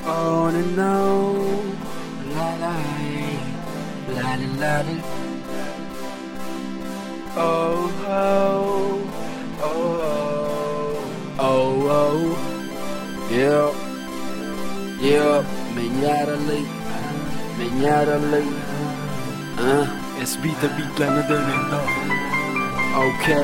on and on, la la la la la. Oh oh oh oh oh, yeah yeah. Menyarali, SB the beatlerine dönüyor. Okay,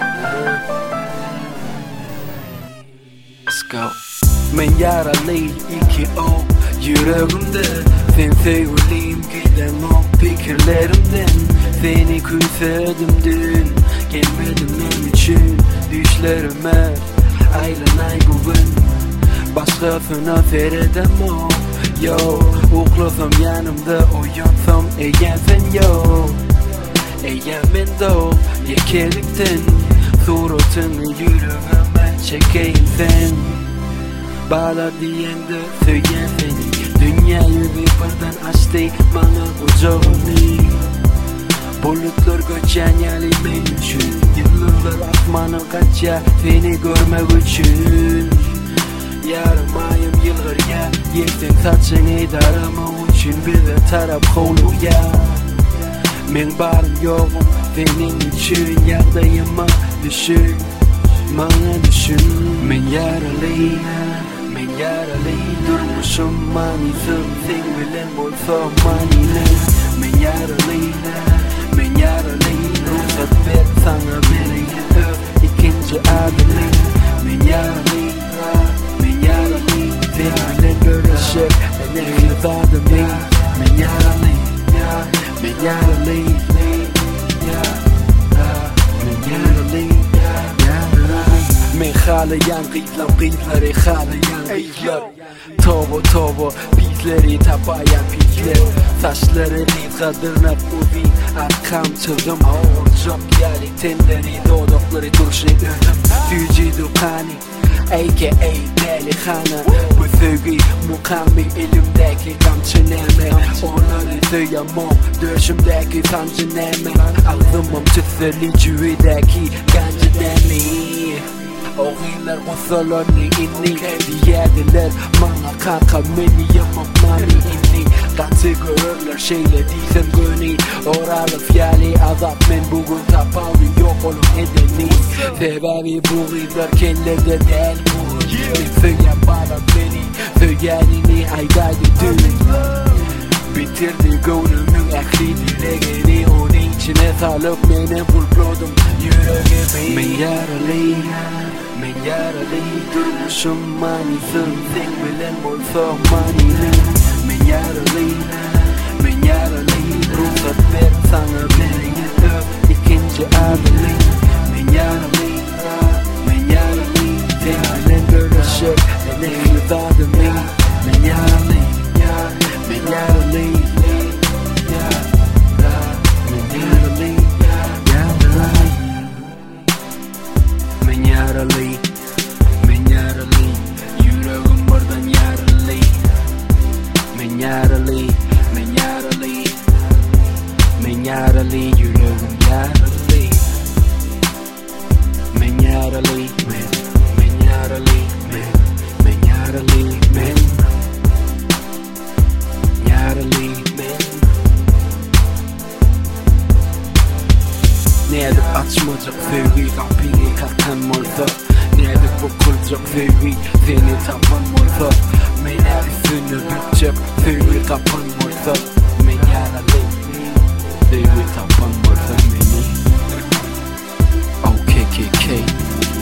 let's go. Menyarali iki o yüreğimde, sen sevdiğim giden o fikirlerimden. Seni küsedim dün, gelmedin benim için düşlerime. Aylanay bugün, başkasına feredem o. Yo, uklasam yanımda uyansam eğer sen yok. Eğer ben de yekelikten suratını yüreğime çekeyim sen. Bağla diyen de söyleyen seni, dünyayı bir birden açtı bana kucağını. Bulutlar göçen yani benim için, yıllar asmanım kaçar seni görmek için. Yarmayım yıllar ya, yekten saçını darama için bir taraf kolu ya. Men barım yokum senin için, yardayıma düşün, bana düşün. Men yaralı durmuşum manizim, sen bilen olsa manine. Men yaralı ruhsat ver sana beni öp ikinci adını. Men yaralı seninle görüşür ben evladım değil. Men yaralı men xalayan qiytları xalayan qiytlar. Tobo bizleri tapayan pisler. Saçları qiytqadırnab uvi arkam çıldım ağırcak yali tenleri dodokları turşu ödüm. Tücü dukani a.k.a. Delixana. Bu sevgi mukamil elimdeki kamçı neme. Onları söyleyemem döşümdeki sancı neme. Ağzımım çıtseli cüvideki gancı neme. Oğullar kusalarını inni diyediler bana kanka beni yapmam mani inni. Katı görürler şeyle değilsem gönü. Oralı fiyali azap men bugün tapavim yok olun edeni. Sebebi bu gıylar kellerde değil bu. Söyleyen bana beni, söylenini aydaydı dün. Bitirdi gönlümün ehli dileğini, onun içine salıp beni bulplodum yüreğimi. Men yaralı durmuşum manizim, sen bilen olsa manine. Men yaralı ruhsat ver sana beni öp ikinci adını. Men yaralı seninle görüşür ben evladım değil. Men yaralı yüreğim buradan yaralı. Men yaralı yüreğim yaralı. Men yaralı Nedir açmayacak sevgi kapıyı kapanmazsa. Nedir bokulacak sevgi seni tapanmazsa. Men üstünü bütecek sevgi kapanmazsa. Men yaralı sevgi tapanmazsa beni. OKKK